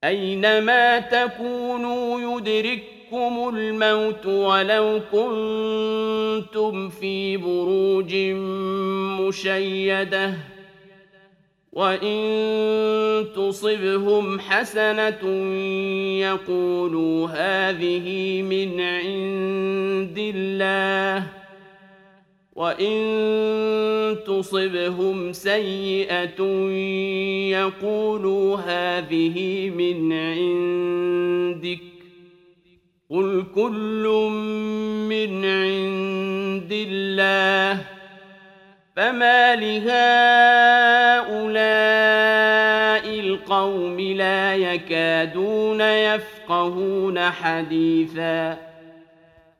أينما تكونوا يدرككم الموت ولو كنتم في بروج مشيدة وإن تصبهم حسنة يقولوا هذه من عند الله وإن تصبهم سيئة يقولوا هذه من عندك قل كل من عند الله فما لهؤلاء القوم لا يكادون يفقهون حديثا